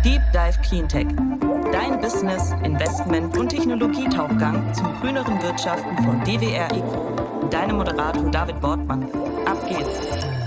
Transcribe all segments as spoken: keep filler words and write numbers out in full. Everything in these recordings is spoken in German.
Deep Dive Cleantech. Dein Business, Investment und Technologietauchgang zum grüneren Wirtschaften von D W R Eco. Mit deinem Moderator David Wortmann. Ab geht's.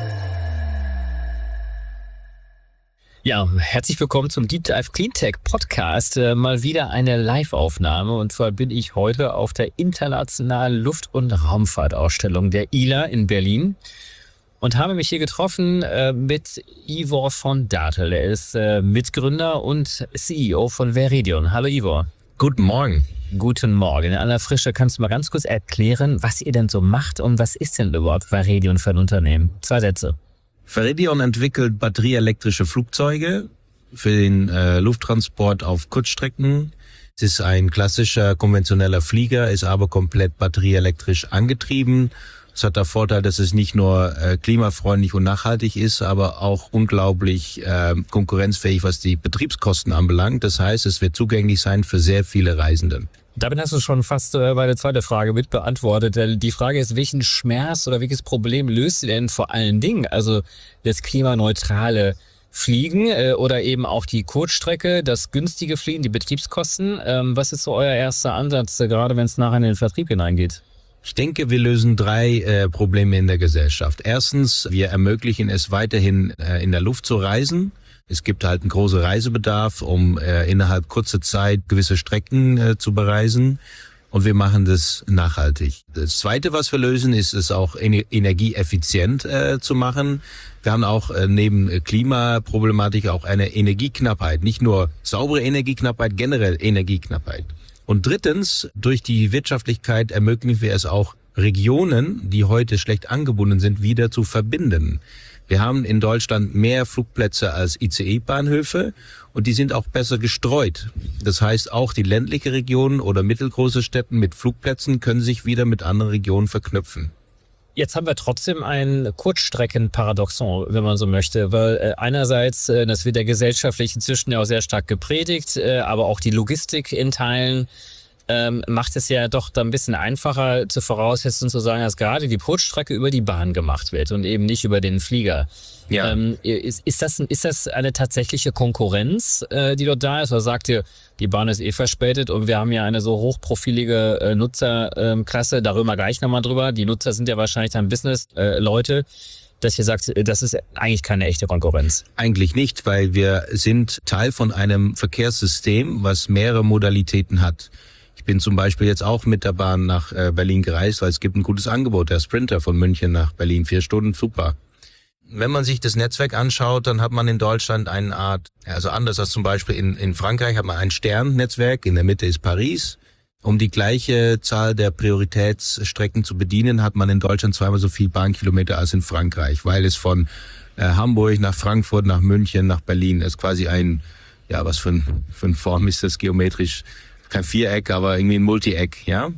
Ja, herzlich willkommen zum Deep Dive Cleantech Podcast. Äh, mal wieder eine Live-Aufnahme, und zwar bin ich heute auf der internationalen Luft- und Raumfahrtausstellung der I L A in Berlin und habe mich hier getroffen äh, mit Ivor von Datel. Er ist äh, Mitgründer und C E O von Veridion. Hallo Ivor. Guten Morgen. Guten Morgen. In aller Frische, kannst du mal ganz kurz erklären, was ihr denn so macht und was ist denn überhaupt Veridion für ein Unternehmen? Zwei Sätze. Veridion entwickelt batterieelektrische Flugzeuge für den äh, Lufttransport auf Kurzstrecken. Es ist ein klassischer konventioneller Flieger, ist aber komplett batterieelektrisch angetrieben. Es hat der Vorteil, dass es nicht nur äh, klimafreundlich und nachhaltig ist, aber auch unglaublich äh, konkurrenzfähig, was die Betriebskosten anbelangt. Das heißt, es wird zugänglich sein für sehr viele Reisende. Damit hast du schon fast äh, meine zweite Frage mit beantwortet. Die Frage ist, welchen Schmerz oder welches Problem löst ihr denn vor allen Dingen? Also das klimaneutrale Fliegen äh, oder eben auch die Kurzstrecke, das günstige Fliegen, die Betriebskosten. Ähm, was ist so euer erster Ansatz, äh, gerade wenn es nachher in den Vertrieb hineingeht? Ich denke, wir lösen drei äh, Probleme in der Gesellschaft. Erstens, wir ermöglichen es weiterhin äh, in der Luft zu reisen. Es gibt halt einen großen Reisebedarf, um äh, innerhalb kurzer Zeit gewisse Strecken äh, zu bereisen. Und wir machen das nachhaltig. Das Zweite, was wir lösen, ist es auch ener- energieeffizient äh, zu machen. Wir haben auch äh, neben Klimaproblematik auch eine Energieknappheit. Nicht nur saubere Energieknappheit, generell Energieknappheit. Und drittens, durch die Wirtschaftlichkeit ermöglichen wir es auch, Regionen, die heute schlecht angebunden sind, wieder zu verbinden. Wir haben in Deutschland mehr Flugplätze als I C E-Bahnhöfe und die sind auch besser gestreut. Das heißt, auch die ländliche Region oder mittelgroße Städte mit Flugplätzen können sich wieder mit anderen Regionen verknüpfen. Jetzt haben wir trotzdem ein Kurzstreckenparadoxon, wenn man so möchte, weil äh, einerseits, äh, das wird ja gesellschaftlich inzwischen ja auch sehr stark gepredigt, äh, aber auch die Logistik in Teilen ähm, macht es ja doch dann ein bisschen einfacher zu voraussetzen, zu sagen, dass gerade die Kurzstrecke über die Bahn gemacht wird und eben nicht über den Flieger. Ja. Ähm, ist, ist, das, ist das eine tatsächliche Konkurrenz, äh, die dort da ist? Oder sagt ihr, die Bahn ist eh verspätet und wir haben ja eine so hochprofilige äh, Nutzerklasse, äh, darüber gleich nochmal drüber. Die Nutzer sind ja wahrscheinlich dann Business-Leute, äh, dass ihr sagt, das ist eigentlich keine echte Konkurrenz. Eigentlich nicht, weil wir sind Teil von einem Verkehrssystem, was mehrere Modalitäten hat. Ich bin zum Beispiel jetzt auch mit der Bahn nach äh, Berlin gereist, weil es gibt ein gutes Angebot. Der Sprinter von München nach Berlin, vier Stunden, super. Wenn man sich das Netzwerk anschaut, dann hat man in Deutschland eine Art, also anders als zum Beispiel in, in Frankreich hat man ein Sternnetzwerk, in der Mitte ist Paris. Um die gleiche Zahl der Prioritätsstrecken zu bedienen, hat man in Deutschland zweimal so viel Bahnkilometer als in Frankreich, weil es von äh, Hamburg nach Frankfurt, nach München, nach Berlin ist quasi ein, ja, was für, ein, für eine Form ist das geometrisch? Kein Viereck, aber irgendwie ein Multieck, ja.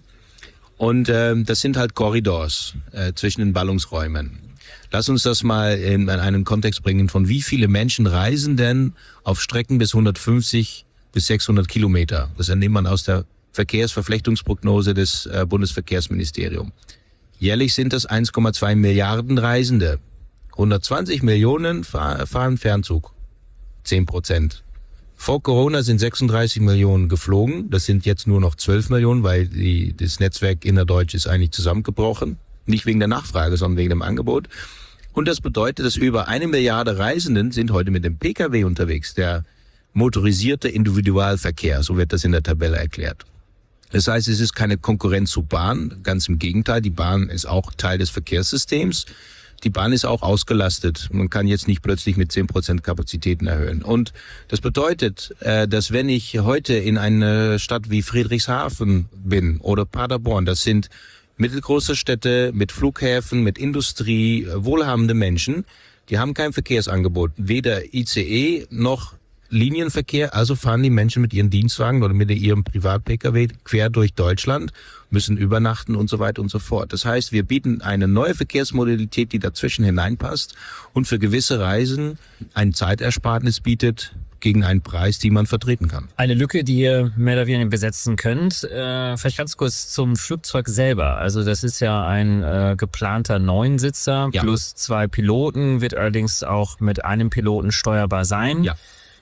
Und äh, das sind halt Korridors äh, zwischen den Ballungsräumen. Lass uns das mal in, in einen Kontext bringen, von wie viele Menschen reisen denn auf Strecken bis hundertfünfzig bis sechshundert Kilometer. Das entnimmt man aus der Verkehrsverflechtungsprognose des äh, Bundesverkehrsministeriums. Jährlich sind das eins Komma zwei Milliarden Reisende. hundertzwanzig Millionen fahr, fahren Fernzug. zehn Prozent. Vor Corona sind sechsunddreißig Millionen geflogen. Das sind jetzt nur noch zwölf Millionen, weil die, das Netzwerk innerdeutsch ist eigentlich zusammengebrochen. Nicht wegen der Nachfrage, sondern wegen dem Angebot. Und das bedeutet, dass über eine Milliarde Reisenden sind heute mit dem P K W unterwegs. Der motorisierte Individualverkehr, so wird das in der Tabelle erklärt. Das heißt, es ist keine Konkurrenz zur Bahn. Ganz im Gegenteil, die Bahn ist auch Teil des Verkehrssystems. Die Bahn ist auch ausgelastet. Man kann jetzt nicht plötzlich mit zehn Prozent Kapazitäten erhöhen. Und das bedeutet, dass wenn ich heute in eine Stadt wie Friedrichshafen bin oder Paderborn, das sind mittelgroße Städte mit Flughäfen, mit Industrie, wohlhabende Menschen, die haben kein Verkehrsangebot, weder I C E noch Linienverkehr, also fahren die Menschen mit ihren Dienstwagen oder mit ihrem Privat-P K W quer durch Deutschland, müssen übernachten und so weiter und so fort. Das heißt, wir bieten eine neue Verkehrsmodalität, die dazwischen hineinpasst und für gewisse Reisen ein Zeitersparnis bietet gegen einen Preis, den man vertreten kann. Eine Lücke, die ihr mehr oder weniger besetzen könnt. Äh, vielleicht ganz kurz zum Flugzeug selber. Also das ist ja ein äh, geplanter Neunsitzer ja. plus zwei Piloten, wird allerdings auch mit einem Piloten steuerbar sein. Ja.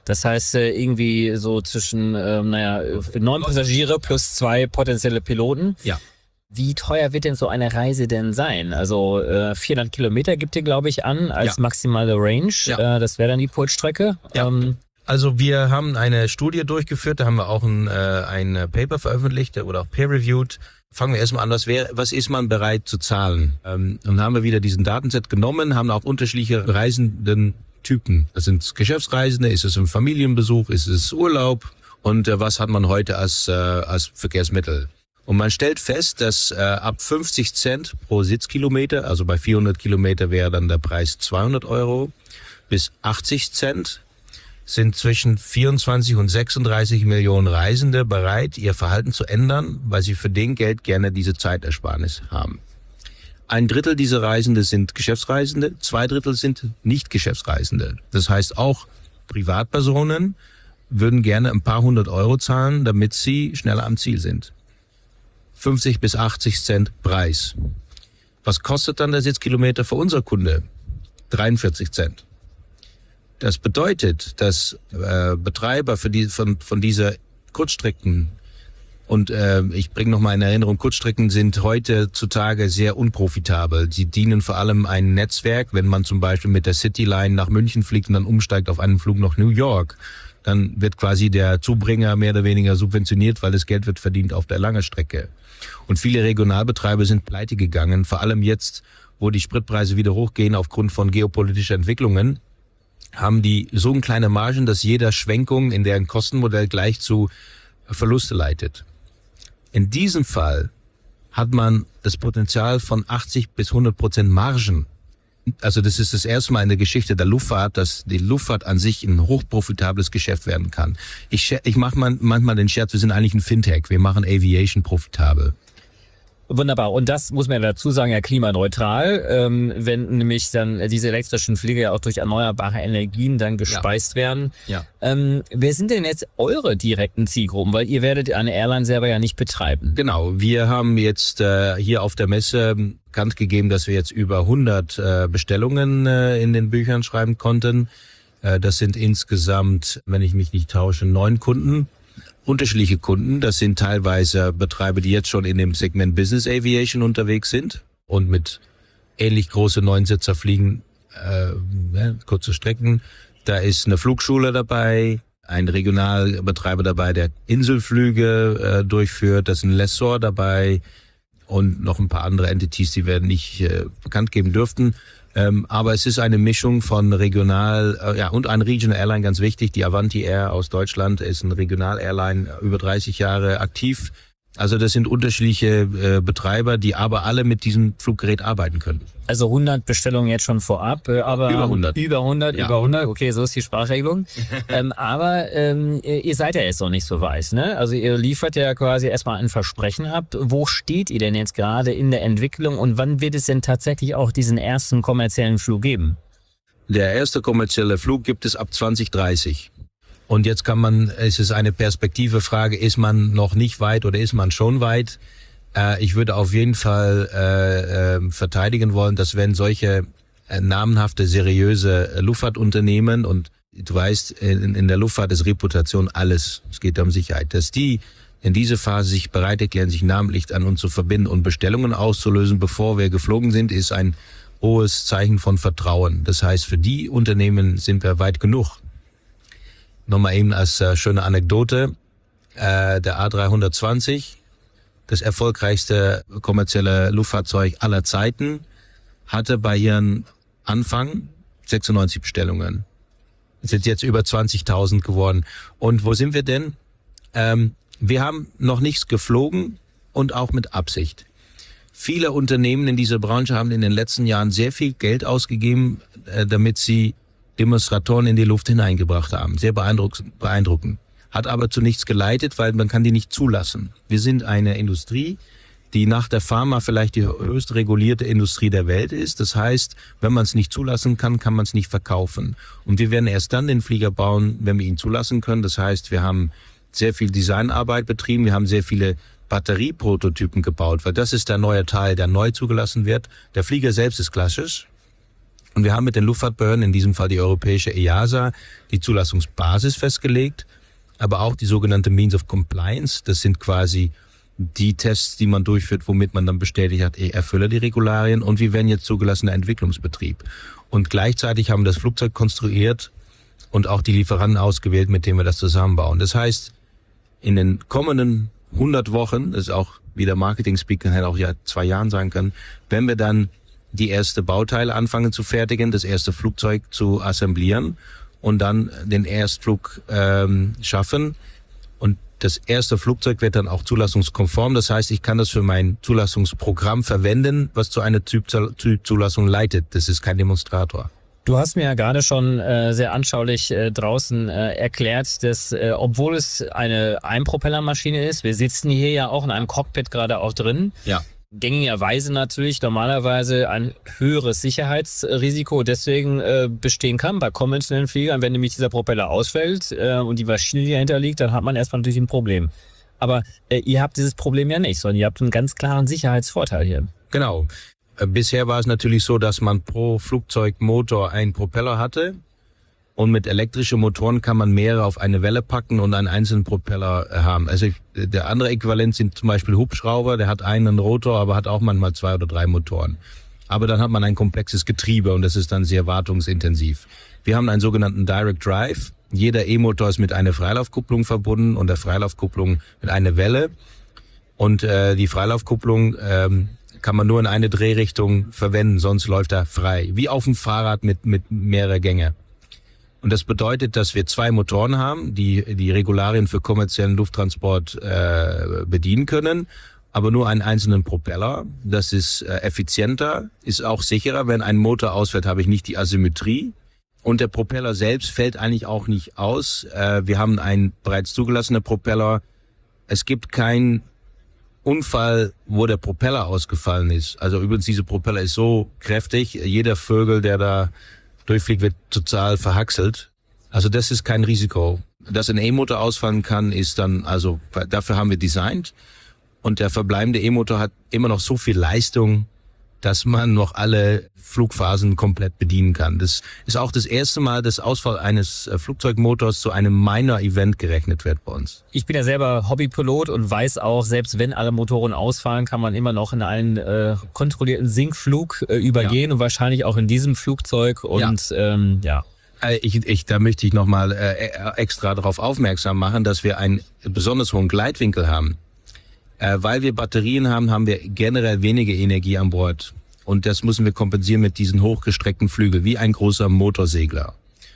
Das heißt äh, irgendwie so zwischen, ähm, naja, neun Passagiere plus zwei potenzielle Piloten. Ja. Wie teuer wird denn so eine Reise denn sein? Also äh, vierhundert Kilometer gibt ihr, glaube ich, an als Ja. maximale Range. Ja. Äh, das wäre dann die Kurzstrecke. Ja. Ähm, Also wir haben eine Studie durchgeführt, da haben wir auch ein, äh, ein Paper veröffentlicht oder auch peer-reviewed. Fangen wir erstmal an, was, wär, was ist man bereit zu zahlen? Ähm, und dann haben wir wieder diesen Datenset genommen, haben auch unterschiedliche Reisendentypen. Das sind Geschäftsreisende, ist es ein Familienbesuch, ist es Urlaub und äh, was hat man heute als, äh, als Verkehrsmittel? Und man stellt fest, dass äh, ab fünfzig Cent pro Sitzkilometer, also bei vierhundert Kilometer wäre dann der Preis zweihundert Euro, bis achtzig Cent sind zwischen vierundzwanzig und sechsunddreißig Millionen Reisende bereit, ihr Verhalten zu ändern, weil sie für den Geld gerne diese Zeitersparnis haben. Ein Drittel dieser Reisende sind Geschäftsreisende, zwei Drittel sind Nicht-Geschäftsreisende. Das heißt, auch Privatpersonen würden gerne ein paar hundert Euro zahlen, damit sie schneller am Ziel sind. fünfzig bis achtzig Cent Preis. Was kostet dann der Sitzkilometer für unser Kunde? dreiundvierzig Cent. Das bedeutet, dass äh, Betreiber für die, von, von dieser Kurzstrecken, und äh, ich bringe nochmal in Erinnerung, Kurzstrecken sind heutzutage sehr unprofitabel. Sie dienen vor allem einem Netzwerk. Wenn man zum Beispiel mit der Cityline nach München fliegt und dann umsteigt auf einen Flug nach New York, dann wird quasi der Zubringer mehr oder weniger subventioniert, weil das Geld wird verdient auf der langen Strecke. Und viele Regionalbetreiber sind pleite gegangen, vor allem jetzt, wo die Spritpreise wieder hochgehen aufgrund von geopolitischer Entwicklungen, haben die so eine kleine Margen, dass jeder Schwenkung in deren Kostenmodell gleich zu Verluste leitet. In diesem Fall hat man das Potenzial von achtzig bis hundert Prozent Margen. Also das ist das erste Mal in der Geschichte der Luftfahrt, dass die Luftfahrt an sich ein hochprofitables Geschäft werden kann. Ich, ich mache manchmal den Scherz, wir sind eigentlich ein Fintech, wir machen Aviation profitabel. Wunderbar. Und das muss man dazu sagen, ja klimaneutral, ähm, wenn nämlich dann diese elektrischen Flieger ja auch durch erneuerbare Energien dann gespeist ja. werden. Ja. Ähm, wer sind denn jetzt eure direkten Zielgruppen? Weil ihr werdet eine Airline selber ja nicht betreiben. Genau. Wir haben jetzt äh, hier auf der Messe bekannt gegeben, dass wir jetzt über hundert äh, Bestellungen äh, in den Büchern schreiben konnten. Äh, das sind insgesamt, wenn ich mich nicht tausche, neun Kunden. Unterschiedliche Kunden, das sind teilweise Betreiber, die jetzt schon in dem Segment Business Aviation unterwegs sind und mit ähnlich große Neunsitzer fliegen, äh, ja, kurze Strecken. Da ist eine Flugschule dabei, ein Regionalbetreiber dabei, der Inselflüge äh, durchführt, da ist ein Lessor dabei und noch ein paar andere Entities, die wir nicht äh, bekannt geben dürften. Ähm, aber es ist eine Mischung von Regional, äh, ja, und ein Regional Airline, ganz wichtig. Die Avanti Air aus Deutschland ist ein Regional Airline, über dreißig Jahre aktiv. Also das sind unterschiedliche äh, Betreiber, die aber alle mit diesem Fluggerät arbeiten können. Also hundert Bestellungen jetzt schon vorab, äh, aber über hundert. Über hundert, ja. über hundert, okay, so ist die Sprachregelung. ähm, aber ähm, ihr seid ja jetzt noch nicht so weit, ne? Also ihr liefert ja quasi erstmal ein Versprechen ab. Wo steht ihr denn jetzt gerade in der Entwicklung und wann wird es denn tatsächlich auch diesen ersten kommerziellen Flug geben? Der erste kommerzielle Flug gibt es ab zwanzig dreißig. Und jetzt kann man, es ist eine Perspektivefrage, ist man noch nicht weit oder ist man schon weit? Äh, ich würde auf jeden Fall äh, äh, verteidigen wollen, dass wenn solche äh, namenhafte, seriöse äh, Luftfahrtunternehmen, und du weißt, in, in der Luftfahrt ist Reputation alles, es geht um Sicherheit, dass die in diese Phase sich bereit erklären, sich namentlich an uns zu verbinden und Bestellungen auszulösen, bevor wir geflogen sind, ist ein hohes Zeichen von Vertrauen. Das heißt, für die Unternehmen sind wir weit genug. Nochmal eben als äh, schöne Anekdote, äh, der A dreihundertzwanzig, das erfolgreichste kommerzielle Luftfahrzeug aller Zeiten, hatte bei ihren Anfang sechsundneunzig Bestellungen. Es sind jetzt über zwanzigtausend geworden. Und wo sind wir denn? Ähm, wir haben noch nichts geflogen und auch mit Absicht. Viele Unternehmen in dieser Branche haben in den letzten Jahren sehr viel Geld ausgegeben, äh, damit sie Demonstratoren in die Luft hineingebracht haben. Sehr beeindruckend, beeindruckend. Hat aber zu nichts geleitet, weil man kann die nicht zulassen. Wir sind eine Industrie, die nach der Pharma vielleicht die höchst regulierte Industrie der Welt ist. Das heißt, wenn man es nicht zulassen kann, kann man es nicht verkaufen. Und wir werden erst dann den Flieger bauen, wenn wir ihn zulassen können. Das heißt, wir haben sehr viel Designarbeit betrieben, wir haben sehr viele Batterieprototypen gebaut, weil das ist der neue Teil, der neu zugelassen wird. Der Flieger selbst ist klassisch. Und wir haben mit den Luftfahrtbehörden, in diesem Fall die europäische E A S A, die Zulassungsbasis festgelegt, aber auch die sogenannte Means of Compliance. Das sind quasi die Tests, die man durchführt, womit man dann bestätigt hat, ich erfülle die Regularien und wir werden jetzt zugelassener Entwicklungsbetrieb. Und gleichzeitig haben wir das Flugzeug konstruiert und auch die Lieferanten ausgewählt, mit denen wir das zusammenbauen. Das heißt, in den kommenden hundert Wochen, das ist auch, wie der Marketing-Speaker hätte auch ja zwei Jahren sein können, wenn wir dann die erste Bauteile anfangen zu fertigen, das erste Flugzeug zu assemblieren und dann den Erstflug ähm, schaffen. Und das erste Flugzeug wird dann auch zulassungskonform. Das heißt, ich kann das für mein Zulassungsprogramm verwenden, was zu einer Typzulassung leitet. Das ist kein Demonstrator. Du hast mir ja gerade schon äh, sehr anschaulich äh, draußen äh, erklärt, dass äh, obwohl es eine Einpropellermaschine ist, wir sitzen hier ja auch in einem Cockpit gerade auch drin. Ja. Gängigerweise natürlich normalerweise ein höheres Sicherheitsrisiko deswegen äh, bestehen kann bei konventionellen Fliegern. Wenn nämlich dieser Propeller ausfällt äh, und die Maschine, die dahinter liegt, dann hat man erstmal natürlich ein Problem. Aber äh, ihr habt dieses Problem ja nicht, sondern ihr habt einen ganz klaren Sicherheitsvorteil hier. Genau. Äh, bisher war es natürlich so, dass man pro Flugzeugmotor einen Propeller hatte. Und mit elektrischen Motoren kann man mehrere auf eine Welle packen und einen einzelnen Propeller haben. Also der andere Äquivalent sind zum Beispiel Hubschrauber, der hat einen Rotor, aber hat auch manchmal zwei oder drei Motoren. Aber dann hat man ein komplexes Getriebe und das ist dann sehr wartungsintensiv. Wir haben einen sogenannten Direct Drive. Jeder E-Motor ist mit einer Freilaufkupplung verbunden und der Freilaufkupplung mit einer Welle. Und äh, die Freilaufkupplung ähm, kann man nur in eine Drehrichtung verwenden, sonst läuft er frei. Wie auf dem Fahrrad mit, mit mehrere Gänge. Und das bedeutet, dass wir zwei Motoren haben, die die Regularien für kommerziellen Lufttransport äh, bedienen können, aber nur einen einzelnen Propeller. Das ist äh, effizienter, ist auch sicherer. Wenn ein Motor ausfällt, habe ich nicht die Asymmetrie. Und der Propeller selbst fällt eigentlich auch nicht aus. Äh, wir haben einen bereits zugelassenen Propeller. Es gibt keinen Unfall, wo der Propeller ausgefallen ist. Also übrigens, dieser Propeller ist so kräftig, jeder Vögel, der da durchfliegt, wird total verhackselt. Also das ist kein Risiko. Dass ein E-Motor ausfallen kann, ist dann, also dafür haben wir designt. Und der verbleibende E-Motor hat immer noch so viel Leistung, dass man noch alle Flugphasen komplett bedienen kann. Das ist auch das erste Mal, dass Ausfall eines Flugzeugmotors zu einem Minor-Event gerechnet wird bei uns. Ich bin ja selber Hobbypilot und weiß auch, selbst wenn alle Motoren ausfallen, kann man immer noch in einen äh, kontrollierten Sinkflug äh, übergehen, ja. Und wahrscheinlich auch in diesem Flugzeug und ja. Ähm, ja. Ich, ich, da möchte ich nochmal äh, extra darauf aufmerksam machen, dass wir einen besonders hohen Gleitwinkel haben. Äh, weil wir Batterien haben, haben wir generell weniger Energie an Bord. Und das müssen wir kompensieren mit diesen hochgestreckten Flügeln, wie ein großer Motorsegler.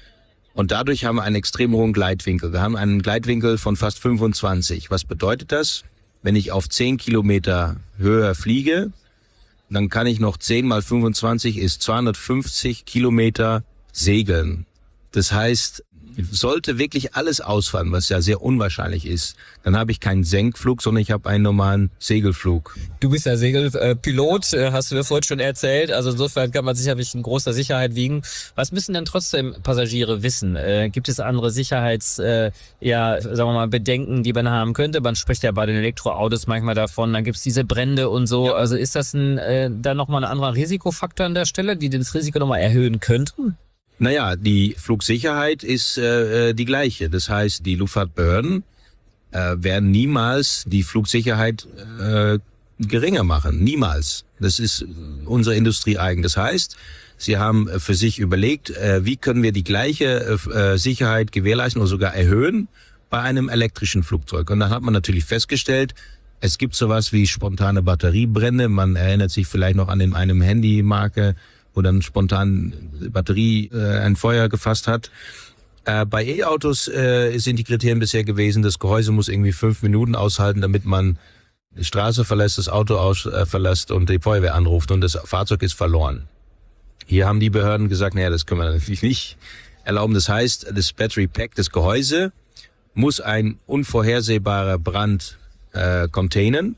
Und dadurch haben wir einen extrem hohen Gleitwinkel. Wir haben einen Gleitwinkel von fast fünfundzwanzig. Was bedeutet das? Wenn ich auf zehn Kilometer höher fliege, dann kann ich noch zehn mal fünfundzwanzig ist zweihundertfünfzig Kilometer segeln. Das heißt, sollte wirklich alles ausfallen, was ja sehr unwahrscheinlich ist, dann habe ich keinen Senkflug, sondern ich habe einen normalen Segelflug. Du bist ja Segelpilot, hast du mir vorhin schon erzählt. Also insofern kann man sicherlich in großer Sicherheit wiegen. Was müssen denn trotzdem Passagiere wissen? Äh, gibt es andere Sicherheits, äh, ja, sagen wir mal, Bedenken, die man haben könnte? Man spricht ja bei den Elektroautos manchmal davon, dann gibt es diese Brände und so. Ja. Also ist das ein, äh, dann nochmal ein anderer Risikofaktor an der Stelle, die das Risiko nochmal erhöhen könnten? Naja, die Flugsicherheit ist äh, die gleiche. Das heißt, die Luftfahrtbehörden äh, werden niemals die Flugsicherheit äh, geringer machen. Niemals. Das ist unsere Industrie eigen. Das heißt, sie haben für sich überlegt, äh, wie können wir die gleiche äh, Sicherheit gewährleisten oder sogar erhöhen bei einem elektrischen Flugzeug. Und dann hat man natürlich festgestellt, es gibt sowas wie spontane Batteriebrände. Man erinnert sich vielleicht noch an den einem Handymarke, wo dann spontan Batterie äh, ein Feuer gefasst hat. Äh, bei E-Autos äh, sind die Kriterien bisher gewesen, das Gehäuse muss irgendwie fünf Minuten aushalten, damit man die Straße verlässt, das Auto aus, äh, verlässt und die Feuerwehr anruft und das Fahrzeug ist verloren. Hier haben die Behörden gesagt, naja, das können wir natürlich nicht erlauben. Das heißt, das Battery Pack, das Gehäuse, muss ein unvorhersehbarer Brand äh, containen.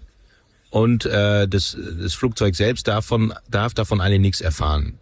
Und äh, das, das Flugzeug selbst davon, darf davon eigentlich nichts erfahren.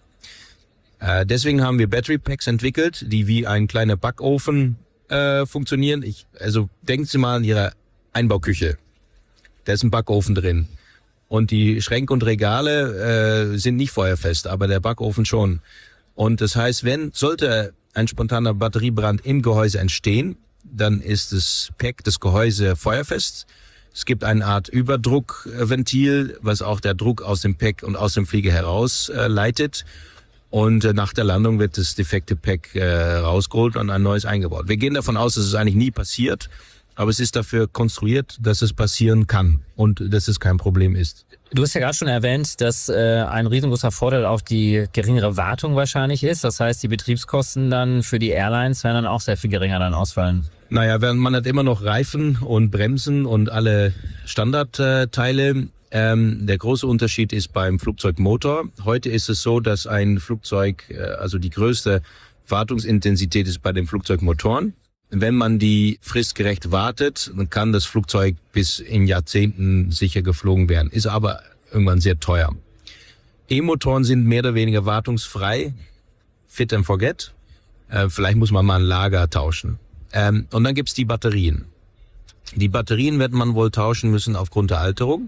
Äh, deswegen haben wir Battery Packs entwickelt, die wie ein kleiner Backofen äh, funktionieren. Ich, also denken Sie mal an Ihre Einbauküche. Da ist ein Backofen drin. Und die Schränke und Regale äh, sind nicht feuerfest, aber der Backofen schon. Und das heißt, wenn sollte ein spontaner Batteriebrand im Gehäuse entstehen, dann ist das Pack, das Gehäuse feuerfest. Es gibt eine Art Überdruckventil, was auch der Druck aus dem Pack und aus dem Flieger heraus äh, leitet. Und äh, nach der Landung wird das defekte Pack äh, rausgeholt und ein neues eingebaut. Wir gehen davon aus, dass es eigentlich nie passiert, aber es ist dafür konstruiert, dass es passieren kann und dass es kein Problem ist. Du hast ja gerade schon erwähnt, dass äh, ein riesengroßer Vorteil auch die geringere Wartung wahrscheinlich ist. Das heißt, die Betriebskosten dann für die Airlines werden dann auch sehr viel geringer dann ausfallen. Naja, man hat immer noch Reifen und Bremsen und alle Standardteile. Ähm, der große Unterschied ist beim Flugzeugmotor. Heute ist es so, dass ein Flugzeug, äh, also die größte Wartungsintensität ist bei den Flugzeugmotoren. Wenn man die fristgerecht wartet, dann kann das Flugzeug bis in Jahrzehnten sicher geflogen werden. Ist aber irgendwann sehr teuer. E-Motoren sind mehr oder weniger wartungsfrei. Fit and forget. Äh, vielleicht muss man mal ein Lager tauschen. Ähm, und dann gibt's die Batterien. Die Batterien wird man wohl tauschen müssen aufgrund der Alterung.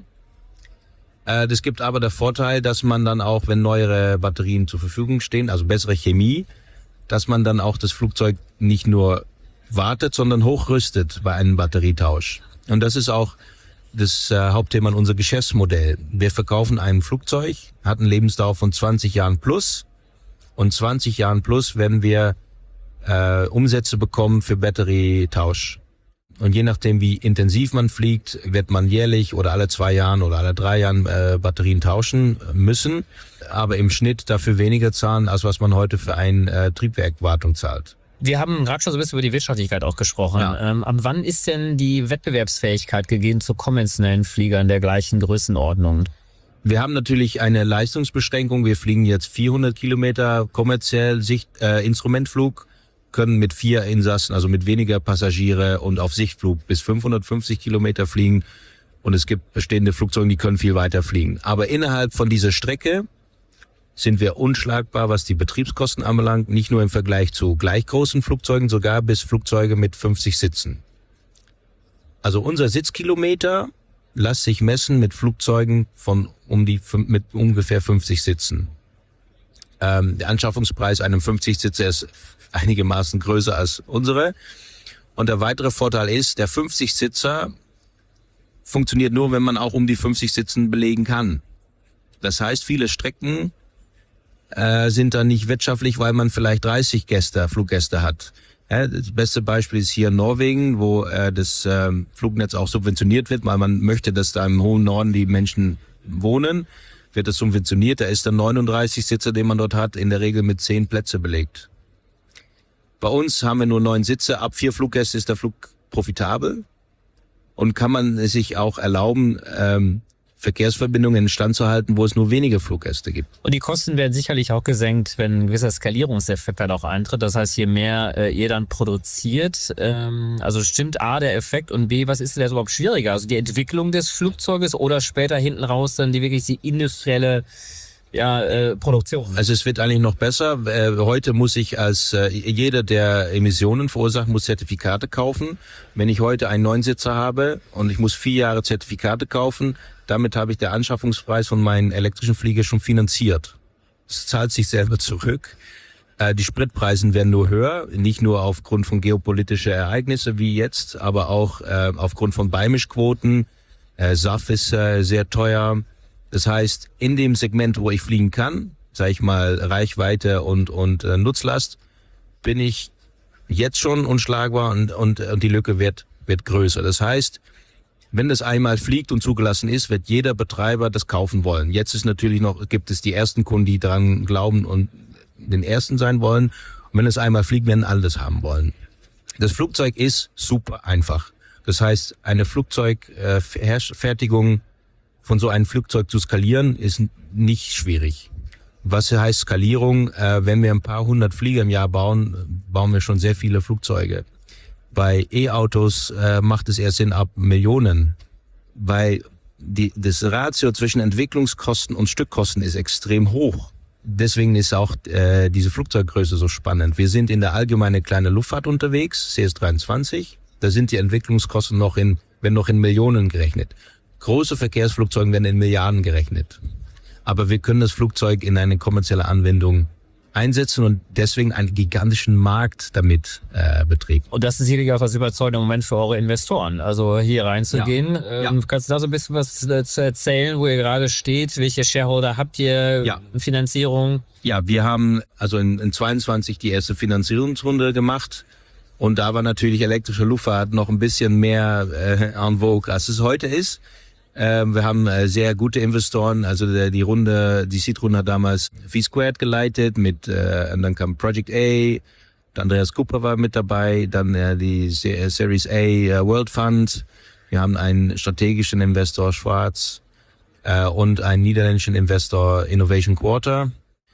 Äh, das gibt aber der Vorteil, dass man dann auch, wenn neuere Batterien zur Verfügung stehen, also bessere Chemie, dass man dann auch das Flugzeug nicht nur wartet, sondern hochrüstet bei einem Batterietausch. Und das ist auch das äh, Hauptthema in unser Geschäftsmodell. Wir verkaufen ein Flugzeug, hat eine Lebensdauer von zwanzig Jahren plus. Und zwanzig Jahren plus werden wir äh, Umsätze bekommen für Batterietausch. Und je nachdem, wie intensiv man fliegt, wird man jährlich oder alle zwei Jahren oder alle drei Jahren äh, Batterien tauschen müssen. Aber im Schnitt dafür weniger zahlen, als was man heute für ein äh, Triebwerkwartung zahlt. Wir haben gerade schon so ein bisschen über die Wirtschaftlichkeit auch gesprochen. Ja. Ähm, ab wann ist denn die Wettbewerbsfähigkeit gegeben zu konventionellen Fliegern der gleichen Größenordnung? Wir haben natürlich eine Leistungsbeschränkung. Wir fliegen jetzt vierhundert Kilometer kommerziell Sicht, äh, Instrumentflug, können mit vier Insassen, also mit weniger Passagiere und auf Sichtflug bis fünfhundertfünfzig Kilometer fliegen. Und es gibt bestehende Flugzeuge, die können viel weiter fliegen. Aber innerhalb von dieser Strecke sind wir unschlagbar, was die Betriebskosten anbelangt, nicht nur im Vergleich zu gleich großen Flugzeugen, sogar bis Flugzeuge mit fünfzig Sitzen. Also unser Sitzkilometer lässt sich messen mit Flugzeugen von um die mit ungefähr fünfzig Sitzen. Ähm, der Anschaffungspreis einem fünfzig Sitzer ist einigermaßen größer als unsere. Und der weitere Vorteil ist, der fünfzig Sitzer funktioniert nur, wenn man auch um die fünfzig Sitzen belegen kann. Das heißt, viele Strecken äh, sind dann nicht wirtschaftlich, weil man vielleicht dreißig Gäste, Fluggäste hat. Ja, das beste Beispiel ist hier in Norwegen, wo äh, das äh, Flugnetz auch subventioniert wird, weil man möchte, dass da im hohen Norden die Menschen wohnen, wird das subventioniert. Da ist dann neununddreißig Sitze, den man dort hat, in der Regel mit zehn Plätze belegt. Bei uns haben wir nur neun Sitze. Ab vier Fluggäste ist der Flug profitabel und kann man sich auch erlauben, ähm, Verkehrsverbindungen in Stand zu halten, wo es nur wenige Fluggäste gibt. Und die Kosten werden sicherlich auch gesenkt, wenn ein gewisser Skalierungseffekt dann auch eintritt. Das heißt, je mehr äh, ihr dann produziert, ähm, also stimmt A, der Effekt, und B, was ist denn das überhaupt schwieriger? Also die Entwicklung des Flugzeuges oder später hinten raus dann die wirklich die industrielle ja, äh, Produktion? Also es wird eigentlich noch besser. Äh, heute muss ich als äh, jeder, der Emissionen verursacht, muss Zertifikate kaufen. Wenn ich heute einen Neunsitzer habe und ich muss vier Jahre Zertifikate kaufen, damit habe ich den Anschaffungspreis von meinen elektrischen Flieger schon finanziert. Es zahlt sich selber zurück. Äh, die Spritpreise werden nur höher, nicht nur aufgrund von geopolitischen Ereignissen wie jetzt, aber auch äh, aufgrund von Beimischquoten. Äh, S A F ist äh, sehr teuer. Das heißt, in dem Segment, wo ich fliegen kann, sage ich mal Reichweite und und äh, Nutzlast, bin ich jetzt schon unschlagbar und und, und die Lücke wird wird größer. Das heißt, wenn das einmal fliegt und zugelassen ist, wird jeder Betreiber das kaufen wollen. Jetzt ist natürlich noch, gibt es die ersten Kunden, die daran glauben und den ersten sein wollen. Und wenn es einmal fliegt, werden alle das haben wollen. Das Flugzeug ist super einfach. Das heißt, eine Flugzeugfertigung von so einem Flugzeug zu skalieren, ist nicht schwierig. Was heißt Skalierung? Wenn wir ein paar hundert Flieger im Jahr bauen, bauen wir schon sehr viele Flugzeuge. Bei E-Autos äh, macht es eher Sinn ab Millionen, weil die, das Ratio zwischen Entwicklungskosten und Stückkosten ist extrem hoch. Deswegen ist auch äh, diese Flugzeuggröße so spannend. Wir sind in der allgemeinen kleinen Luftfahrt unterwegs, C S dreiundzwanzig. Da sind die Entwicklungskosten noch in, werden noch in Millionen gerechnet. Große Verkehrsflugzeuge werden in Milliarden gerechnet. Aber wir können das Flugzeug in eine kommerzielle Anwendung einsetzen und deswegen einen gigantischen Markt damit äh, betreten. Und das ist sicherlich auch das überzeugende Moment für eure Investoren, also hier reinzugehen. Ja. Ähm, Ja. Kannst du da so ein bisschen was äh, zu erzählen, wo ihr gerade steht? Welche Shareholder habt ihr? Ja. Finanzierung? Ja, wir haben also in, in zweiundzwanzig die erste Finanzierungsrunde gemacht und da war natürlich elektrische Luftfahrt noch ein bisschen mehr äh, en vogue, als es heute ist. Äh, wir haben äh, sehr gute Investoren, also der, die Runde, die Seed-Runde hat damals V-Squared geleitet, mit äh, und dann kam Project A, Andreas Cooper war mit dabei, dann äh, die Se- Series A äh, World Fund. Wir haben einen strategischen Investor Schwarz äh, und einen niederländischen Investor Innovation Quarter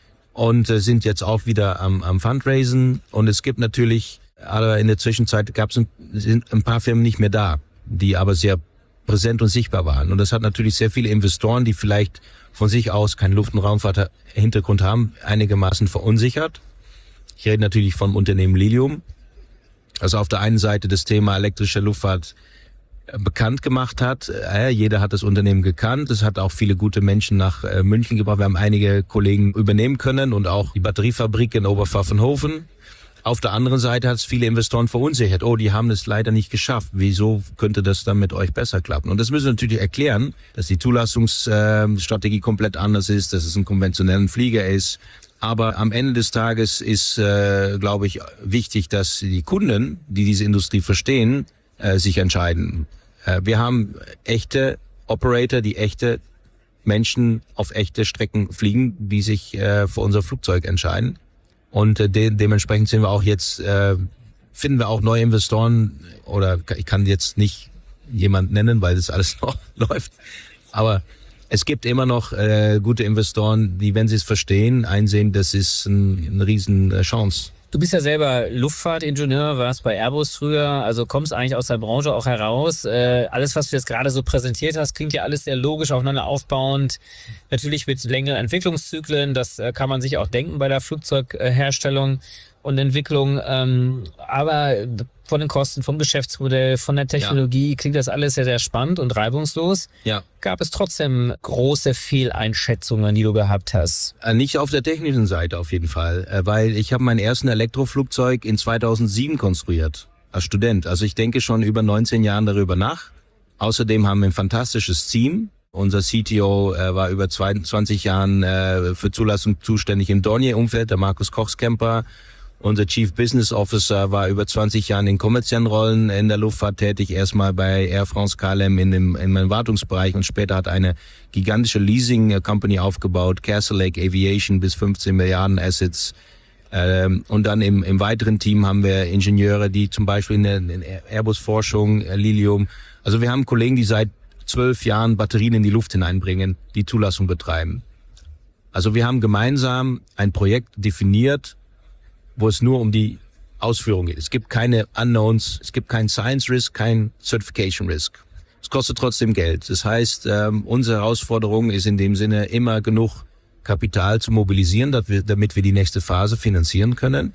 und äh, sind jetzt auch wieder am, am Fundraisen. Und es gibt natürlich, aber in der Zwischenzeit gab es ein, sind ein paar Firmen nicht mehr da, die aber sehr präsent und sichtbar waren. Und das hat natürlich sehr viele Investoren, die vielleicht von sich aus keinen Luft- und Raumfahrt-Hintergrund haben, einigermaßen verunsichert. Ich rede natürlich vom Unternehmen Lilium. Also auf der einen Seite das Thema elektrische Luftfahrt bekannt gemacht hat. Äh, jeder hat das Unternehmen gekannt. Es hat auch viele gute Menschen nach äh, München gebracht. Wir haben einige Kollegen übernehmen können und auch die Batteriefabrik in Oberpfaffenhofen. Auf der anderen Seite hat es viele Investoren verunsichert. Oh, die haben es leider nicht geschafft. Wieso könnte das dann mit euch besser klappen? Und das müssen wir natürlich erklären, dass die Zulassungsstrategie komplett anders ist, dass es ein konventionellen Flieger ist. Aber am Ende des Tages ist, äh, glaube ich, wichtig, dass die Kunden, die diese Industrie verstehen, äh, sich entscheiden. Äh, wir haben echte Operator, die echte Menschen auf echte Strecken fliegen, die sich äh, für unser Flugzeug entscheiden. Und äh, de- dementsprechend sind wir auch jetzt, äh, finden wir auch neue Investoren, oder ich kann jetzt nicht jemand nennen, weil das alles noch läuft. Aber es gibt immer noch äh, gute Investoren, die, wenn sie es verstehen, einsehen, das ist ein, eine riesen äh, Chance. Du bist ja selber Luftfahrtingenieur, warst bei Airbus früher, also kommst eigentlich aus der Branche auch heraus. Äh, alles, was du jetzt gerade so präsentiert hast, klingt ja alles sehr logisch, aufeinander aufbauend. Natürlich mit längeren Entwicklungszyklen, das äh, kann man sich auch denken bei der Flugzeugherstellung und Entwicklung. Ähm, aber von den Kosten, vom Geschäftsmodell, von der Technologie ja. klingt das alles sehr, sehr spannend und reibungslos. Ja. Gab es trotzdem große Fehleinschätzungen, die du gehabt hast? Äh, nicht auf der technischen Seite auf jeden Fall, äh, weil ich habe mein erstes Elektroflugzeug in zweitausendsieben konstruiert, als Student. Also ich denke schon über neunzehn Jahren darüber nach. Außerdem haben wir ein fantastisches Team. Unser C T O äh, war über zweiundzwanzig Jahren äh, für Zulassung zuständig im Dornier-Umfeld, der Markus Kochskemper. Unser Chief Business Officer war über zwanzig Jahren in kommerziellen Rollen in der Luftfahrt tätig, erstmal bei Air France K L M in dem, in dem Wartungsbereich und später hat eine gigantische Leasing Company aufgebaut, Castle Lake Aviation, bis fünfzehn Milliarden Assets. Ähm, und dann im, im weiteren Team haben wir Ingenieure, die zum Beispiel in der in Airbus-Forschung, Lilium, also wir haben Kollegen, die seit zwölf Jahren Batterien in die Luft hineinbringen, die Zulassung betreiben. Also wir haben gemeinsam ein Projekt definiert, wo es nur um die Ausführung geht. Es gibt keine Unknowns, es gibt keinen Science Risk, kein Certification Risk. Es kostet trotzdem Geld. Das heißt, ähm, unsere Herausforderung ist in dem Sinne immer genug Kapital zu mobilisieren, damit wir, damit wir die nächste Phase finanzieren können.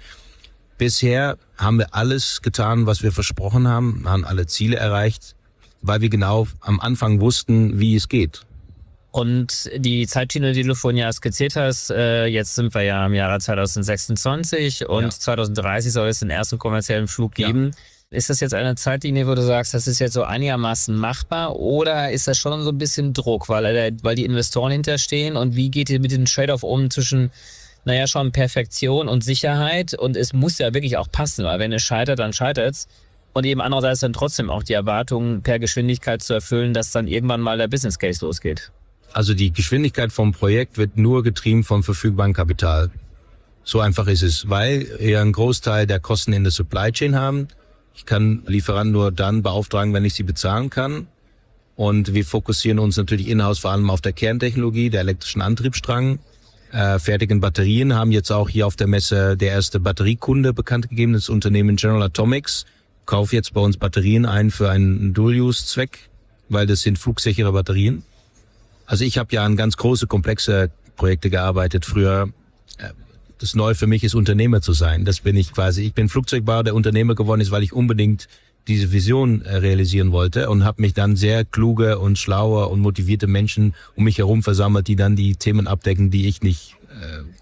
Bisher haben wir alles getan, was wir versprochen haben, haben alle Ziele erreicht, weil wir genau am Anfang wussten, wie es geht. Und die Zeitschiene, die du vorhin ja skizziert hast, äh, jetzt sind wir ja im Jahre zweitausendsechsundzwanzig und ja. zweitausenddreißig soll es den ersten kommerziellen Flug geben. Ja. Ist das jetzt eine Zeitlinie, wo du sagst, das ist jetzt so einigermaßen machbar oder ist das schon so ein bisschen Druck, weil, weil die Investoren hinterstehen und wie geht ihr mit dem Trade-off um zwischen, naja, schon Perfektion und Sicherheit und es muss ja wirklich auch passen, weil wenn es scheitert, dann scheitert es. Und eben andererseits dann trotzdem auch die Erwartungen per Geschwindigkeit zu erfüllen, dass dann irgendwann mal der Business Case losgeht. Also die Geschwindigkeit vom Projekt wird nur getrieben vom verfügbaren Kapital. So einfach ist es, weil wir einen Großteil der Kosten in der Supply Chain haben. Ich kann Lieferanten nur dann beauftragen, wenn ich sie bezahlen kann. Und wir fokussieren uns natürlich in-house vor allem auf der Kerntechnologie, der elektrischen Antriebsstrang. Äh, fertigen Batterien haben jetzt auch hier auf der Messe der erste Batteriekunde bekannt gegeben, das Unternehmen General Atomics. Kauft jetzt bei uns Batterien ein für einen Dual-Use-Zweck, weil das sind flugsichere Batterien. Also ich habe ja an ganz große, komplexe Projekte gearbeitet früher. Das Neue für mich ist, Unternehmer zu sein. Das bin ich quasi. Ich bin Flugzeugbauer, der Unternehmer geworden ist, weil ich unbedingt diese Vision realisieren wollte und habe mich dann sehr kluge und schlaue und motivierte Menschen um mich herum versammelt, die dann die Themen abdecken, die ich nicht äh,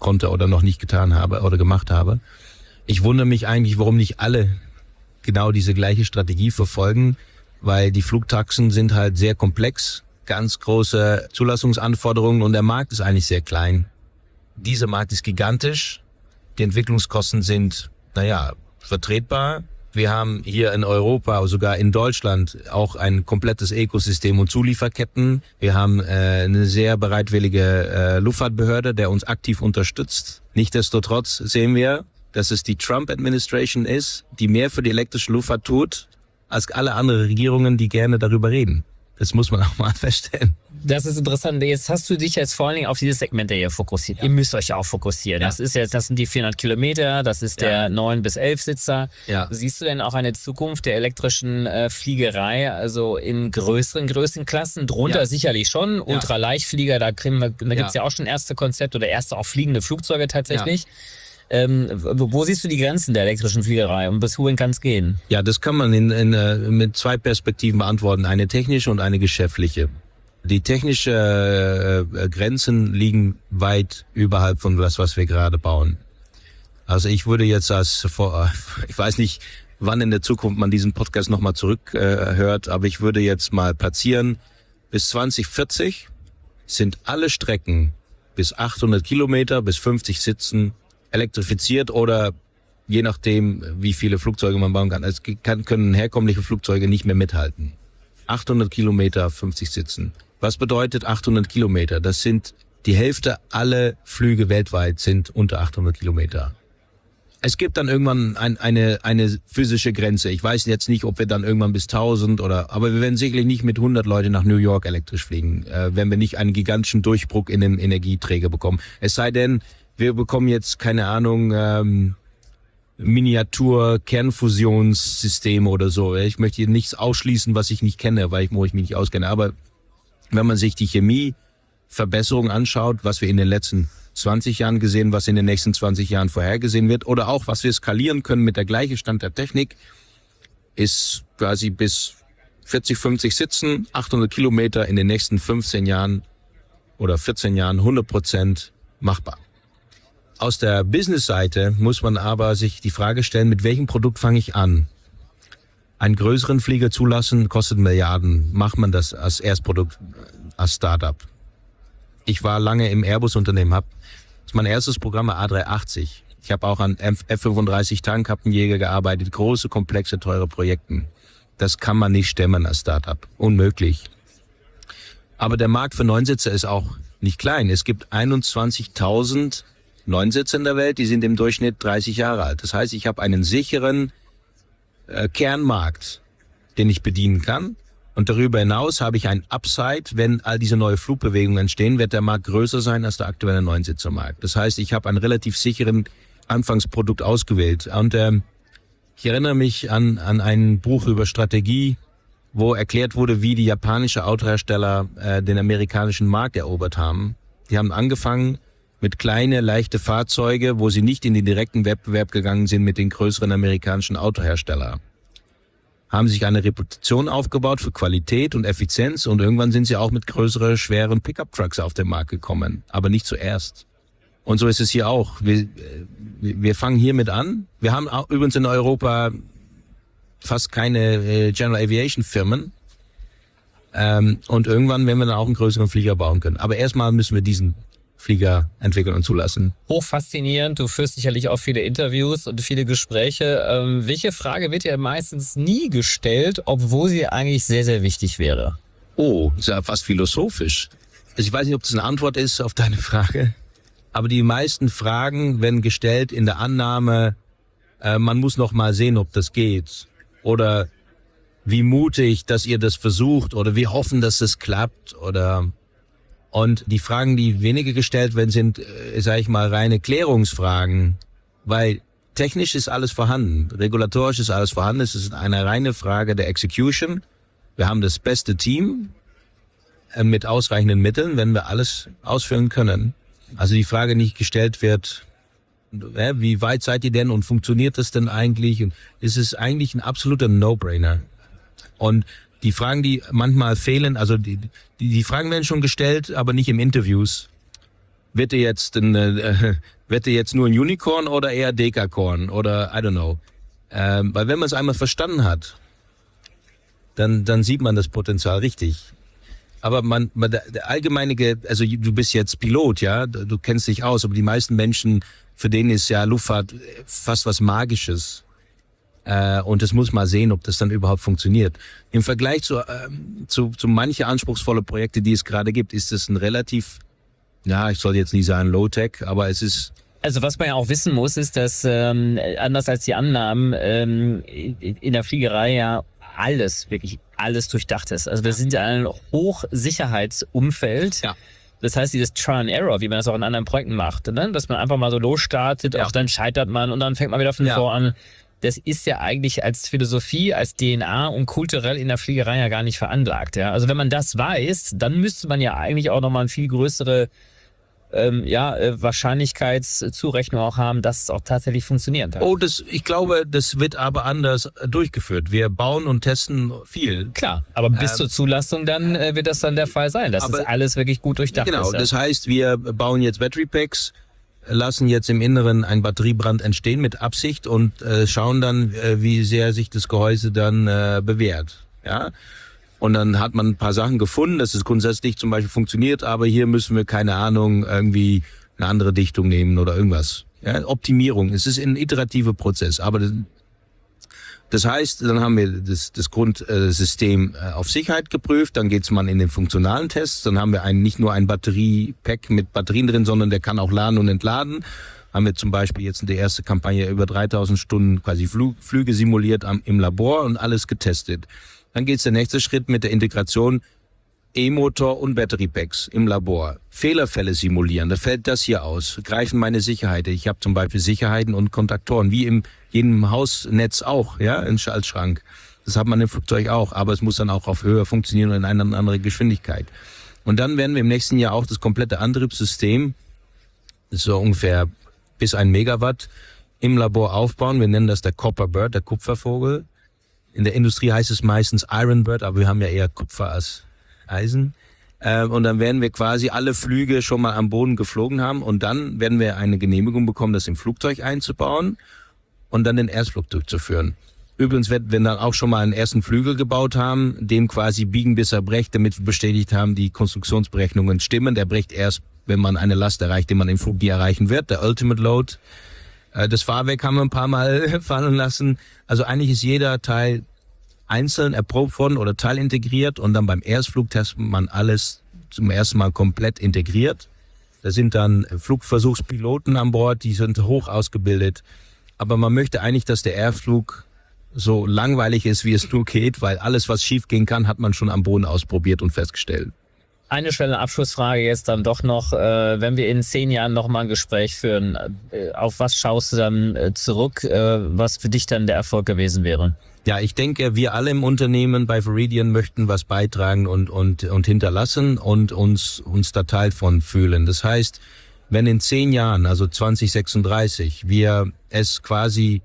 konnte oder noch nicht getan habe oder gemacht habe. Ich wundere mich eigentlich, warum nicht alle genau diese gleiche Strategie verfolgen, weil die Flugtaxen sind halt sehr komplex, ganz große Zulassungsanforderungen und der Markt ist eigentlich sehr klein. Dieser Markt ist gigantisch, die Entwicklungskosten sind, naja, vertretbar. Wir haben hier in Europa, sogar in Deutschland, auch ein komplettes Ökosystem und Zulieferketten. Wir haben äh, eine sehr bereitwillige äh, Luftfahrtbehörde, der uns aktiv unterstützt. Nichtsdestotrotz sehen wir, dass es die Trump-Administration ist, die mehr für die elektrische Luftfahrt tut, als alle anderen Regierungen, die gerne darüber reden. Das muss man auch mal feststellen. Das ist interessant. Jetzt hast du dich jetzt vor allen Dingen auf dieses Segment hier fokussiert. Ja. Ihr müsst euch ja auch fokussieren. Ja. Das ist jetzt, das sind die vierhundert Kilometer, das ist ja. der neun bis elf Sitzer. Ja. Siehst du denn auch eine Zukunft der elektrischen äh, Fliegerei, also in größeren Größenklassen? Drunter ja. sicherlich schon. Ja. Ultraleichtflieger, da, kriegen wir, da ja. gibt's ja auch schon erste Konzepte oder erste auch fliegende Flugzeuge tatsächlich. Ja. Ähm, wo siehst du die Grenzen der elektrischen Fliegerei und bis wohin kann es gehen? Ja, das kann man in, in, mit zwei Perspektiven beantworten, eine technische und eine geschäftliche. Die technische äh, Grenzen liegen weit überhalb von das, was wir gerade bauen. Also ich würde jetzt als, vor, ich weiß nicht, wann in der Zukunft man diesen Podcast nochmal zurück äh, hört, aber ich würde jetzt mal platzieren, bis zwanzig vierzig sind alle Strecken bis achthundert Kilometer, bis fünfzig Sitzen elektrifiziert oder je nachdem, wie viele Flugzeuge man bauen kann. Es kann, können herkömmliche Flugzeuge nicht mehr mithalten. achthundert Kilometer, fünfzig Sitzen. Was bedeutet achthundert Kilometer? Das sind die Hälfte aller Flüge weltweit sind unter achthundert Kilometer. Es gibt dann irgendwann ein, eine, eine physische Grenze. Ich weiß jetzt nicht, ob wir dann irgendwann bis tausend oder, aber wir werden sicherlich nicht mit hundert Leute nach New York elektrisch fliegen, äh, wenn wir nicht einen gigantischen Durchbruch in den Energieträger bekommen. Es sei denn, wir bekommen jetzt, keine Ahnung, ähm, Miniatur-Kernfusionssysteme oder so. Ich möchte hier nichts ausschließen, was ich nicht kenne, weil ich, wo ich mich nicht auskenne. Aber wenn man sich die Chemieverbesserung anschaut, was wir in den letzten zwanzig Jahren gesehen, was in den nächsten zwanzig Jahren vorhergesehen wird, oder auch, was wir skalieren können mit der gleichen Stand der Technik, ist quasi bis vierzig, fünfzig Sitzen, achthundert Kilometer in den nächsten fünfzehn Jahren oder vierzehn Jahren hundert Prozent machbar. Aus der Business-Seite muss man aber sich die Frage stellen, mit welchem Produkt fange ich an? Einen größeren Flieger zulassen kostet Milliarden. Macht man das als Erstprodukt, als Startup? Ich war lange im Airbus-Unternehmen, habe mein erstes Programm war A drei achtzig. Ich habe auch an F fünfunddreißig Tankkappenjäger gearbeitet, große, komplexe, teure Projekte. Das kann man nicht stemmen als Startup, unmöglich. Aber der Markt für Neunsitzer ist auch nicht klein. Es gibt einundzwanzigtausend Neunsitzer in der Welt, die sind im Durchschnitt dreißig Jahre alt. Das heißt, ich habe einen sicheren äh, Kernmarkt, den ich bedienen kann. Und darüber hinaus habe ich ein Upside, wenn all diese neue Flugbewegungen entstehen, wird der Markt größer sein als der aktuelle Neunsitzermarkt. Das heißt, ich habe einen relativ sicheren Anfangsprodukt ausgewählt. Und ähm, ich erinnere mich an, an ein Buch über Strategie, wo erklärt wurde, wie die japanischen Autohersteller äh, den amerikanischen Markt erobert haben. Die haben angefangen mit kleine, leichte Fahrzeuge, wo sie nicht in den direkten Wettbewerb gegangen sind mit den größeren amerikanischen Autoherstellern. Haben sich eine Reputation aufgebaut für Qualität und Effizienz und irgendwann sind sie auch mit größeren, schweren Pickup-Trucks auf den Markt gekommen, aber nicht zuerst. Und so ist es hier auch. Wir, wir fangen hiermit an. Wir haben auch übrigens in Europa fast keine General Aviation Firmen. Ähm, und irgendwann werden wir dann auch einen größeren Flieger bauen können. Aber erstmal müssen wir diesen Flieger entwickeln und zulassen. Hochfaszinierend. Du führst sicherlich auch viele Interviews und viele Gespräche. Ähm, welche Frage wird dir meistens nie gestellt, obwohl sie eigentlich sehr, sehr wichtig wäre? Oh, ist ja fast philosophisch. Also ich weiß nicht, ob das eine Antwort ist auf deine Frage, aber die meisten Fragen werden gestellt in der Annahme, äh, man muss noch mal sehen, ob das geht. Oder wie mutig, dass ihr das versucht, oder wir hoffen, dass es klappt, oder... Und die Fragen, die weniger gestellt werden, sind, äh, sage ich mal, reine Klärungsfragen, weil technisch ist alles vorhanden, regulatorisch ist alles vorhanden, es ist eine reine Frage der Execution. Wir haben das beste Team äh, mit ausreichenden Mitteln, wenn wir alles ausführen können. Also die Frage nicht gestellt wird, äh, wie weit seid ihr denn und funktioniert das denn eigentlich? Und es ist eigentlich ein absoluter No-Brainer. Und die Fragen, die manchmal fehlen, also die, die, die Fragen werden schon gestellt, aber nicht im Interviews. wird er jetzt, ein, äh, wird er jetzt nur ein Unicorn oder eher Dekakorn oder I don't know. Ähm, weil wenn man es einmal verstanden hat, dann, dann sieht man das Potenzial richtig. Aber man, man der, der allgemeine, also du bist jetzt Pilot, ja, du kennst dich aus, aber die meisten Menschen, für denen ist ja Luftfahrt fast was Magisches. Äh, und das muss man sehen, ob das dann überhaupt funktioniert. Im Vergleich zu, ähm, zu, zu manche anspruchsvolle Projekte, die es gerade gibt, ist es ein relativ, ja, ich soll jetzt nicht sagen Low-Tech, aber es ist... Also was man ja auch wissen muss, ist, dass ähm, anders als die Annahmen ähm, in der Fliegerei ja alles, wirklich alles durchdacht ist. Also wir sind ja in einem Hochsicherheitsumfeld. Ja. Das heißt, dieses Trial and Error, wie man das auch in anderen Projekten macht, ne? Dass man einfach mal so losstartet, Ja. auch dann scheitert man und dann fängt man wieder von Ja. vor an. Das ist ja eigentlich als Philosophie, als D N A und kulturell in der Fliegerei ja gar nicht veranlagt. Ja? Also wenn man das weiß, dann müsste man ja eigentlich auch nochmal eine viel größere ähm, ja, äh, Wahrscheinlichkeitszurechnung auch haben, dass es auch tatsächlich funktioniert. Oh, das, ich glaube, das wird aber anders durchgeführt. Wir bauen und testen viel. Klar, aber bis Ähm, zur Zulassung dann äh, wird das dann der Fall sein, dass aber- das alles wirklich gut durchdacht Genau, ist. Ja. das heißt, wir bauen jetzt Battery Packs, lassen jetzt im Inneren einen Batteriebrand entstehen mit Absicht und äh, schauen dann, äh, wie sehr sich das Gehäuse dann äh, bewährt. Ja? Und dann hat man ein paar Sachen gefunden, dass es grundsätzlich zum Beispiel funktioniert, aber hier müssen wir, keine Ahnung, irgendwie eine andere Dichtung nehmen oder irgendwas. Ja? Optimierung, es ist ein iterativer Prozess, aber das, das heißt, dann haben wir das, das Grundsystem auf Sicherheit geprüft, dann geht's mal in den funktionalen Tests, dann haben wir ein, nicht nur ein Batteriepack mit Batterien drin, sondern der kann auch laden und entladen. Haben wir zum Beispiel jetzt in der ersten Kampagne über dreitausend Stunden quasi Flug, Flüge simuliert am, im Labor und alles getestet. Dann geht's der nächste Schritt mit der Integration E-Motor und Battery-Packs im Labor. Fehlerfälle simulieren, da fällt das hier aus. Greifen meine Sicherheiten. Ich habe zum Beispiel Sicherheiten und Kontaktoren, wie im jedem Hausnetz auch, ja, in Schaltschrank. Das hat man im Flugzeug auch, aber es muss dann auch auf Höhe funktionieren und in einer anderen Geschwindigkeit. Und dann werden wir im nächsten Jahr auch das komplette Antriebssystem, so ungefähr bis ein Megawatt, im Labor aufbauen. Wir nennen das der Copper Bird, der Kupfervogel. In der Industrie heißt es meistens Iron Bird, aber wir haben ja eher Kupfer als Eisen. Ähm, und dann werden wir quasi alle Flüge schon mal am Boden geflogen haben und dann werden wir eine Genehmigung bekommen, das im Flugzeug einzubauen und dann den Erstflug durchzuführen. Übrigens werden wir dann auch schon mal einen ersten Flügel gebaut haben, den quasi biegen bis er brecht, damit wir bestätigt haben, die Konstruktionsberechnungen stimmen. Der bricht erst, wenn man eine Last erreicht, die man im Flug nie erreichen wird, der Ultimate Load. Äh, das Fahrwerk haben wir ein paar Mal fallen lassen. Also eigentlich ist jeder Teil einzeln erprobt worden oder teilintegriert und dann beim Erstflug testet man alles zum ersten Mal komplett integriert. Da sind dann Flugversuchspiloten an Bord, die sind hoch ausgebildet. Aber man möchte eigentlich, dass der Erstflug so langweilig ist, wie es nur geht, weil alles, was schief gehen kann, hat man schon am Boden ausprobiert und festgestellt. Eine schnelle Abschlussfrage jetzt dann doch noch, äh, wenn wir in zehn Jahren noch mal ein Gespräch führen, äh, auf was schaust du dann äh, zurück, äh, was für dich dann der Erfolg gewesen wäre? Ja, ich denke, wir alle im Unternehmen bei Veridian möchten was beitragen und, und, und hinterlassen und uns, uns da Teil von fühlen. Das heißt, wenn in zehn Jahren, also zwanzig sechsunddreißig, wir es quasi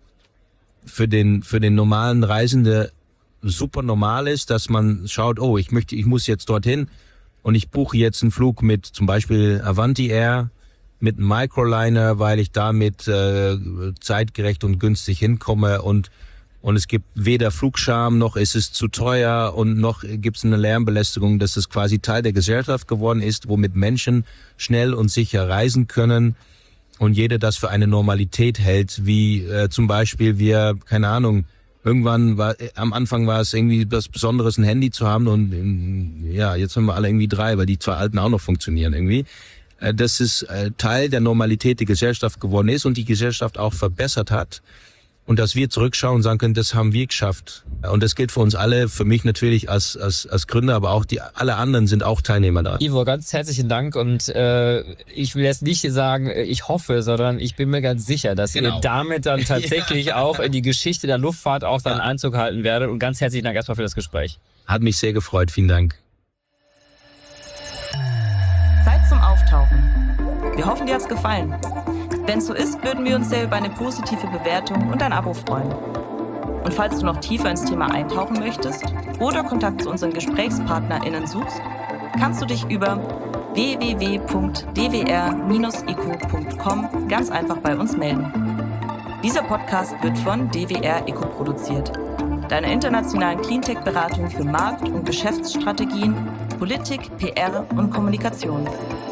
für den, für den normalen Reisende super normal ist, dass man schaut, oh, ich möchte, ich muss jetzt dorthin und ich buche jetzt einen Flug mit zum Beispiel Avanti Air, mit einem Microliner, weil ich damit äh, zeitgerecht und günstig hinkomme und Und es gibt weder Flugscham, noch ist es zu teuer und noch gibt es eine Lärmbelästigung, dass es quasi Teil der Gesellschaft geworden ist, womit Menschen schnell und sicher reisen können und jeder das für eine Normalität hält, wie äh, zum Beispiel wir, keine Ahnung, irgendwann war, äh, am Anfang war es irgendwie was Besonderes, ein Handy zu haben und äh, ja, jetzt haben wir alle irgendwie drei, weil die zwei alten auch noch funktionieren irgendwie. Äh, dass es äh, Teil der Normalität der Gesellschaft geworden ist und die Gesellschaft auch verbessert hat. Und dass wir zurückschauen und sagen können, das haben wir geschafft. Und das gilt für uns alle, für mich natürlich als, als, als Gründer, aber auch die, alle anderen sind auch Teilnehmer da. Ivo, ganz herzlichen Dank und äh, ich will jetzt nicht sagen, ich hoffe, sondern ich bin mir ganz sicher, dass Genau. ihr damit dann tatsächlich Ja. auch in die Geschichte der Luftfahrt auch seinen Ja. Einzug halten werdet. Und ganz herzlichen Dank erstmal für das Gespräch. Hat mich sehr gefreut, vielen Dank. Zeit zum Auftauchen. Wir hoffen, dir hat's gefallen. Wenn es so ist, würden wir uns sehr über eine positive Bewertung und ein Abo freuen. Und falls du noch tiefer ins Thema eintauchen möchtest oder Kontakt zu unseren GesprächspartnerInnen suchst, kannst du dich über w w w punkt d w r Bindestrich eco punkt com ganz einfach bei uns melden. Dieser Podcast wird von D W R Eco produziert, deiner internationalen Cleantech-Beratung für Markt- und Geschäftsstrategien, Politik, P R und Kommunikation.